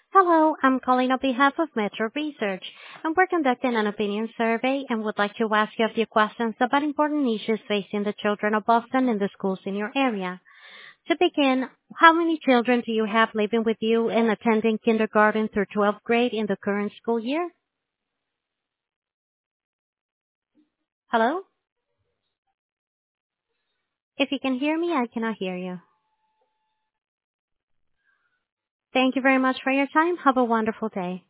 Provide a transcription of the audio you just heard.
Hello, I'm calling on behalf of Metro Research, and we're conducting an opinion survey and would like to ask you a few questions about important issues facing the children of Boston and the schools in your area. To begin, how many children do you have living with you and attending kindergarten through 12th grade in the current school year? Hello? If you can hear me, I cannot hear you. Thank you very much for your time. Have a wonderful day.